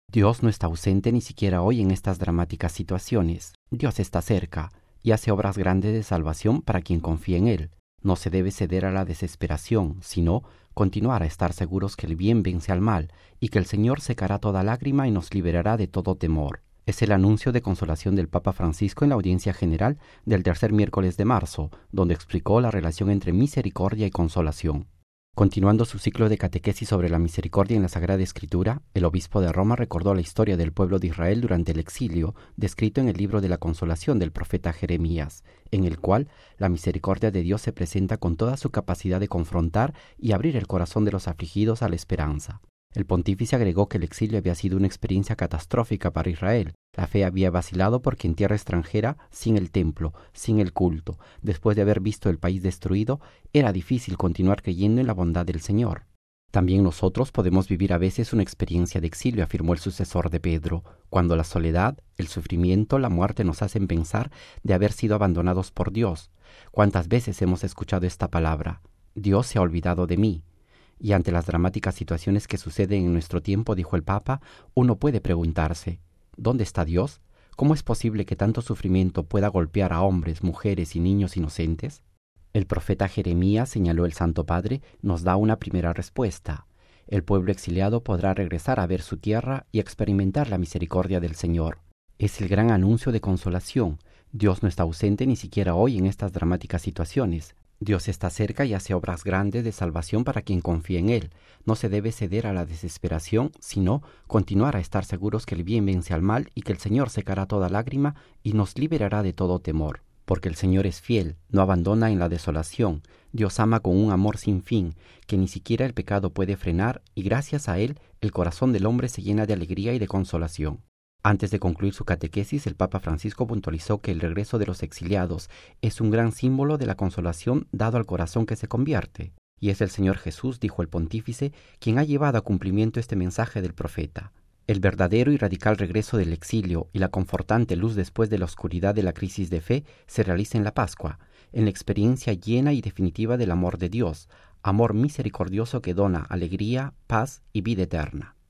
Dios no está ausente ni siquiera hoy en estas dramáticas situaciones. Dios está cerca y hace obras grandes de salvación para quien confía en Él. No se debe ceder a la desesperación, sino continuar a estar seguros que el bien vence al mal y que el Señor secará toda lágrima y nos liberará de todo temor. Es el anuncio de consolación del Papa Francisco en la audiencia general del tercer miércoles de marzo, donde explicó la relación entre misericordia y consolación. Continuando su ciclo de catequesis sobre la misericordia en la Sagrada Escritura, el obispo de Roma recordó la historia del pueblo de Israel durante el exilio, descrito en el libro de la Consolación del profeta Jeremías, en el cual la misericordia de Dios se presenta con toda su capacidad de confrontar y abrir el corazón de los afligidos a la esperanza. El pontífice agregó que el exilio había sido una experiencia catastrófica para Israel. La fe había vacilado porque en tierra extranjera, sin el templo, sin el culto, después de haber visto el país destruido, era difícil continuar creyendo en la bondad del Señor. También nosotros podemos vivir a veces una experiencia de exilio, afirmó el sucesor de Pedro, cuando la soledad, el sufrimiento, la muerte nos hacen pensar de haber sido abandonados por Dios. ¿Cuántas veces hemos escuchado esta palabra? Dios se ha olvidado de mí. Y ante las dramáticas situaciones que suceden en nuestro tiempo, dijo el Papa, uno puede preguntarse, ¿dónde está Dios? ¿Cómo es posible que tanto sufrimiento pueda golpear a hombres, mujeres y niños inocentes? El profeta Jeremías, señaló el Santo Padre, nos da una primera respuesta. El pueblo exiliado podrá regresar a ver su tierra y experimentar la misericordia del Señor. Es el gran anuncio de consolación. Dios no está ausente ni siquiera hoy en estas dramáticas situaciones. Dios está cerca y hace obras grandes de salvación para quien confía en Él. No se debe ceder a la desesperación, sino continuar a estar seguros que el bien vence al mal y que el Señor secará toda lágrima y nos liberará de todo temor. Porque el Señor es fiel, no abandona en la desolación. Dios ama con un amor sin fin, que ni siquiera el pecado puede frenar, y gracias a Él, el corazón del hombre se llena de alegría y de consolación. Antes de concluir su catequesis, el Papa Francisco puntualizó que el regreso de los exiliados es un gran símbolo de la consolación dado al corazón que se convierte. Y es el Señor Jesús, dijo el pontífice, quien ha llevado a cumplimiento este mensaje del profeta. El verdadero y radical regreso del exilio y la confortante luz después de la oscuridad de la crisis de fe se realiza en la Pascua, en la experiencia llena y definitiva del amor de Dios, amor misericordioso que dona alegría, paz y vida eterna.